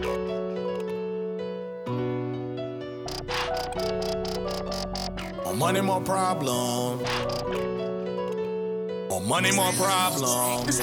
More money, more problems. More money, more problems.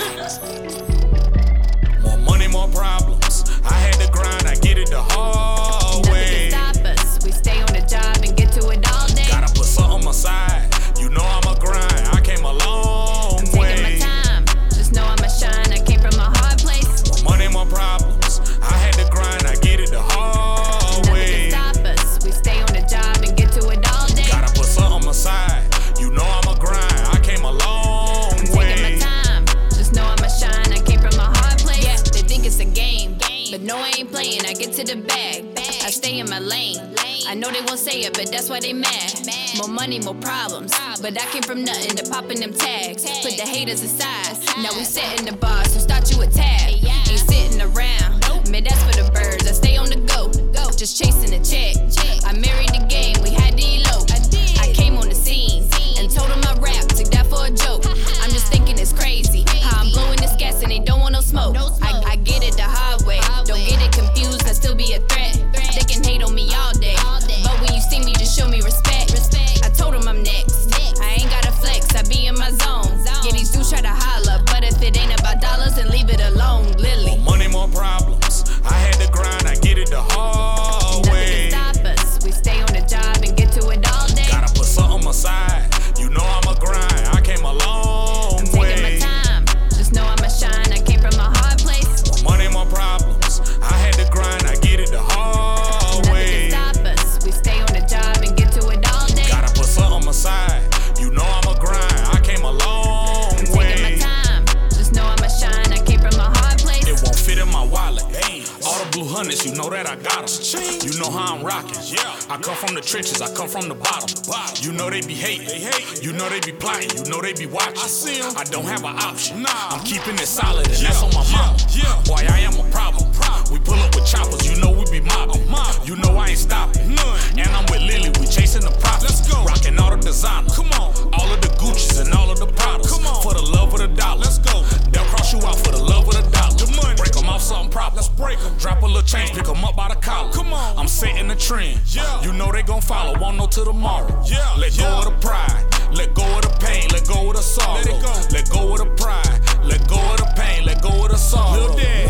More money, more problems. I had to grind, I get it the hard way. Nothing can stop us. We stay on the job and get to it all day. Gotta put something aside. You know I'm a grind. I came a long way. I'm taking my time. Just know I'ma shine. I came from a hard place. More money, more problems. I had to grind, I get it the hard way. Nothing can stop us. We stay on the job and get to it all day. Gotta put something aside. You know I'm a grind. I came a long way. I'm taking my time. Just know I'ma shine. I came from a hard place. Yeah, they think it's a game. But no, I ain't playing. I get to the bag. I stay in my lane. I know they won't say it, but that's why they mad. More money, more problems. But I came from nothing to popping them tags. Put the haters aside. Now we setting the bar, so start you a tab. Ain't sitting around. Man, that's for the birds. I stay on the go. Just chasing the check. I married the game. We had to elope. I came on the scene and told them I rap. Took that for a joke. I'm just thinking it's crazy how I'm blowing this gas and they don't want no smoke. I get it the hard way. Don't get it confused. I still be a threat. They can hate on me all day, but when you see me, just show me respect. I told them I'm next. I ain't gotta flex. I be in my zone. Yeah, these dudes try to holler, but if it ain't about dollars, then leave it alone. Lily. More money, more problems. I had to grind. I get it the hard way. Nothing can stop us. We stay on the job and get to it all day. Gotta put something aside. You know I'm a grind. I came a long I'm way. taking my time. Just know I'ma shine. I came from a hard place. More money, more problems. I had to grind. I get it the hard way. Nothing can stop us. We stay on the job and get to it all day. Gotta put something aside. You know I'm a grind. I came a long I'm taking my way. time. Just know I'ma shine. I came from a hard place. It won't fit in my wallet. All the blue hundreds, you know that I got them. You know how I'm rocking. I come from the trenches, I come from the bottom. You know they be hating. You know they be plotting. You know they be watching. I don't have an option. I'm keeping it solid, and that's on my mama. Boy, I am a problem. We pull up with choppers, you know we be mobbing. You know I ain't stopping. And I'm with Lily, we chasing the profits. Rocking all the designer. All of the Gucci's and all of the Pradas. For the love of the dollar. They'll cross you out for the love of the dollar. Break them off something proper. Drop a little change, pick them up by the collar. I'm setting the trend. You know they gon' follow, won't know till tomorrow. Let go of the pride, let go of the pain, let go of the sorrow. Let go of the pride, let go of the pain, let go of the sorrow.